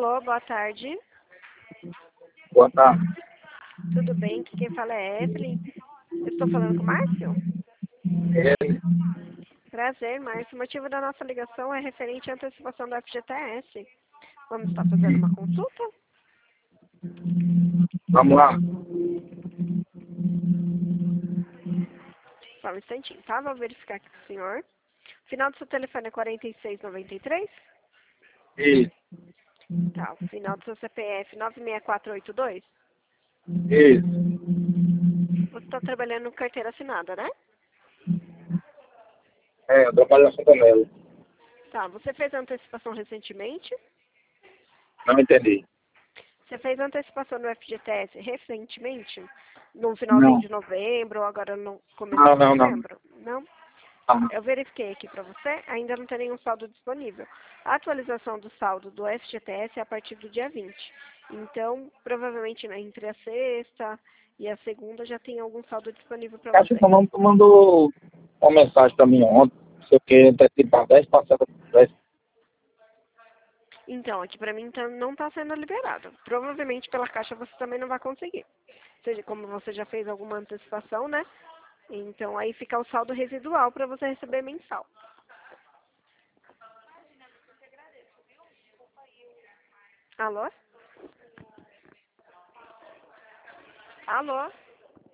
Alô, boa tarde. Boa tarde. Tudo bem? Aqui quem fala é Evelyn. Eu estou falando com o Márcio? Ele, Prazer, Márcio. O motivo da nossa ligação é referente à antecipação do FGTS. Vamos estar fazendo uma consulta? vamos lá. Só um instantinho, tá? Vou verificar aqui com o senhor. O final do seu telefone é 4693? Isso, Tá. O final do seu CPF 96482? isso. Você está trabalhando com carteira assinada, né? Eu trabalho na Santa Melo. Tá. Você fez a antecipação recentemente? Não entendi. Você fez a antecipação do FGTS recentemente? No finalzinho Não. de novembro ou agora no começo Não, de não, não. dezembro? Não? Não. Eu verifiquei aqui para você, ainda não tem nenhum saldo disponível. A atualização do saldo do FGTS é a partir do dia 20. Então, provavelmente entre a sexta e a segunda já tem algum saldo disponível para Acho você. que tu mandou uma mensagem para mim ontem. Se eu queria antecipar 10 parcelas. 10. Então, aqui para mim não está sendo liberado. Provavelmente pela Caixa você também não vai conseguir. Ou seja, como você já fez alguma antecipação, né? Então aí fica o saldo residual para você receber mensal. Alô? Alô?